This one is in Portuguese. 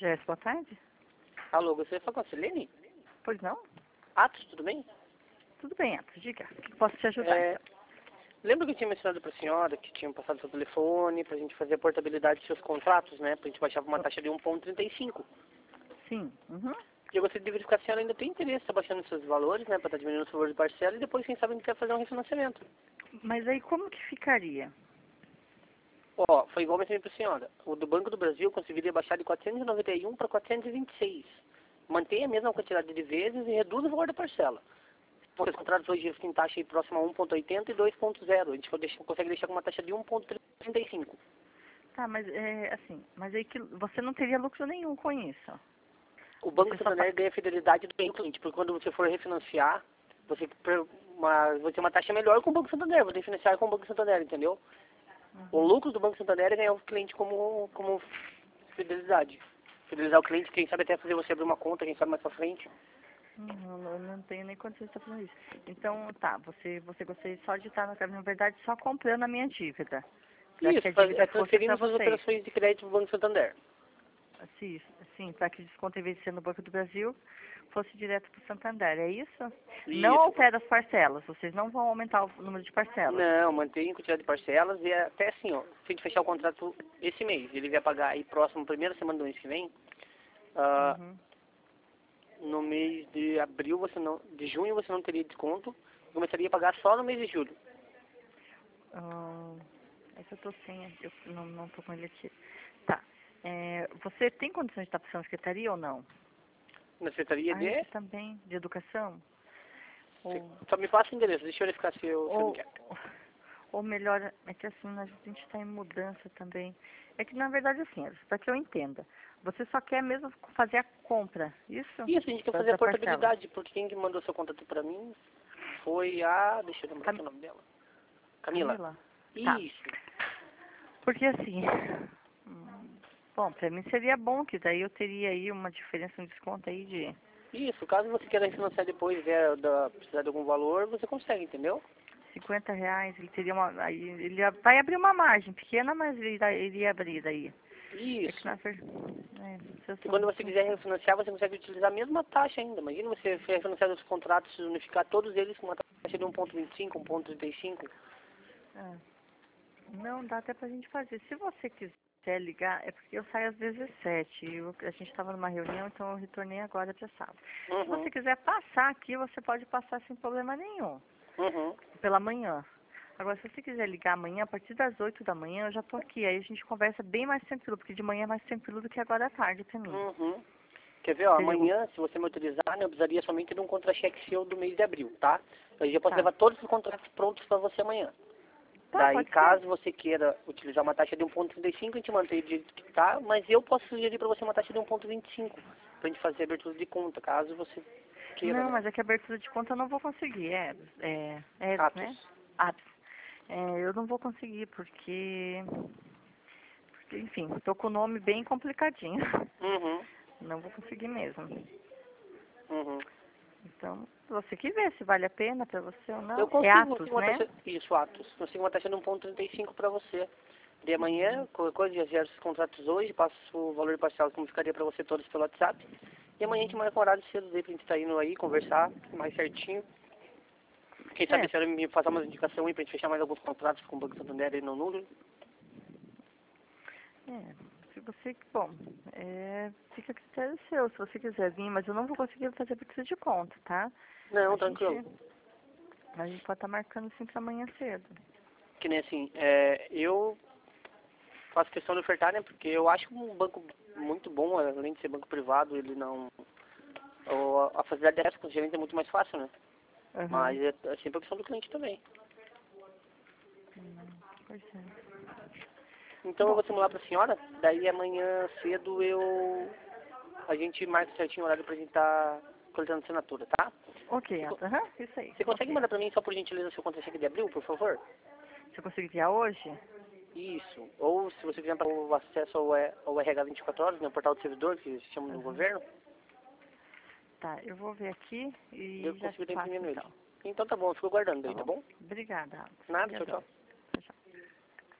Jéssica, boa tarde. Alô, gostaria de falar com a Silene? Pois não? Atos, tudo bem? Tudo bem, Atos, diga. O que posso te ajudar? Então? Lembra que eu tinha mencionado para a senhora que tinham passado seu telefone para a gente fazer a portabilidade dos seus contratos, né? Para a gente baixar para uma taxa de 1,35. Sim. Uhum. E eu gostaria de verificar se a senhora ainda tem interesse em estar baixando os seus valores, né? Para estar diminuindo os valores de parcela e depois, quem sabe, a gente quer fazer um refinanciamento. Mas aí como que ficaria? Ó, foi igual eu mencionei para a senhora. O do Banco do Brasil conseguiria baixar de 491 para 426. Mantém a mesma quantidade de vezes e reduz o valor da parcela. Os contratos hoje têm taxa aí próxima a 1,80 e 2,0. A gente consegue deixar com uma taxa de 1,35. Tá, mas mas aí que você não teria lucro nenhum com isso. O Banco Você só Santander ganha a fidelidade do cliente, porque quando você for refinanciar, você vai ter uma taxa melhor com o Banco Santander, você refinanciar com o Banco Santander, entendeu? O lucro do Banco Santander é ganhar o cliente como fidelidade. Fidelizar o cliente, quem sabe até fazer você abrir uma conta, quem sabe mais pra frente. Eu não tenho nem condição de estar fazendo isso. Então, tá, você gostaria só de estar, na verdade, só comprando a minha dívida. Já que Isso, a dívida fosse transferindo para suas vocês. operações de crédito pro Banco Santander. Sim, para que o desconto, em vez de ser no Banco do Brasil, fosse direto para o Santander, é isso? Não Isso. altera as parcelas, vocês não vão aumentar o número de parcelas. Não, mantém a quantidade de parcelas e até assim, ó, se a gente fechar o contrato esse mês, ele vai pagar aí próximo, primeira semana do mês que vem, Uhum. no mês de abril, de junho você não teria desconto, começaria a pagar só no mês de julho. É que eu tô sem, eu não tô com ele aqui. Tá, você tem condições de estar para a secretaria ou não? Na secretaria Ah, você de... também, de educação? Ou, Só me passa o endereço, deixa eu verificar se eu ou, quero. ou melhor, é que assim, a gente está em mudança também. É que na verdade assim, para que eu entenda, você só quer mesmo fazer a compra, isso? Isso, a gente quer fazer a Da parcela. portabilidade, porque quem que mandou seu contato pra mim foi a... deixa eu lembrar aqui o nome dela. Camila. Camila? Tá. Isso. Porque assim, bom, pra mim seria bom que daí eu teria aí uma diferença, um desconto aí de Isso, caso você queira refinanciar depois, precisar de algum valor, você consegue, entendeu? R$ 50. Ele teria aí vai abrir uma margem pequena, mas ele ia abrir daí. É que Isso. na verdade, se eu E sou quando você quiser refinanciar, você consegue utilizar a mesma taxa ainda. Imagina você refinanciar os contratos, unificar todos eles com uma taxa de 1,25, 1,35. é, não dá até pra gente fazer. Se você quiser ligar, é porque eu saio às 17. A gente estava numa reunião, então eu retornei agora pra sala. Se Uhum, você quiser passar aqui, você pode passar sem problema nenhum. uhum. Pela manhã. Agora, se você quiser ligar amanhã, a partir das 8 da manhã, eu já tô aqui. Aí a gente conversa bem mais tranquilo, porque de manhã é mais tranquilo do que agora à tarde pra mim. Uhum. Quer ver, ó, Seria um... amanhã, se você me autorizar, né, eu precisaria somente de um contra-cheque seu do mês de abril, tá? Eu já posso Tá. levar todos os contratos prontos para você amanhã. Tá, Daí, pode ser. caso você queira utilizar uma taxa de 1,35, a gente mantém do jeito que tá, mas eu posso sugerir para você uma taxa de 1,25, pra gente fazer abertura de conta, caso você queira, Não, né? mas é que a abertura de conta eu não vou conseguir. Atos. Né? Ah, eu não vou conseguir, porque, enfim, tô com o nome bem complicadinho. Uhum, Não vou conseguir mesmo. uhum. Então, você que vê se vale a pena pra você ou Eu não. É consigo Atos, uma né? taxa, isso, Atos, consigo uma taxa de 1,35 para você. De amanhã, qualquer coisa, já gero os contratos hoje, passo o valor parcial como ficaria para você todos pelo WhatsApp. E amanhã a gente marca um horário cedo aí pra gente estar indo aí, conversar mais certinho. Quem sabe É, a senhora me passar uma indicação aí pra gente fechar mais alguns contratos com o Banco Santander aí no núcleo. Se você, bom, fica a critério seu, se você quiser vir, mas eu não vou conseguir fazer abertura de conta, tá? A Não, gente, tranquilo. a gente pode estar marcando assim pra amanhã cedo. Que nem assim, eu faço questão de ofertar, né? Porque eu acho um banco muito bom, além de ser banco privado, ele não... A facilidade dessa com o gerente é muito mais fácil, né? Aham. Mas é sempre a questão do cliente também. Pois é. Então eu Bom, vou simular pra senhora, daí amanhã cedo a gente marca certinho o horário pra gente estar coletando assinatura, tá? ok, Você, Atos, aham, isso aí, você consegue ok. mandar pra mim só por gentileza o seu contra-cheque de abril, por favor? Se eu conseguir enviar hoje, Isso. Ou se você quiser o acesso ao RH 24 horas, no portal do servidor, que se chama do aham. governo, Tá, eu vou ver aqui eu e já consigo te estar passo imprimindo ele. então, Então tá bom, eu fico aguardando tá aí, tá bom? bom? Obrigada, Atos. Nada, tchau, Obrigadão. tchau.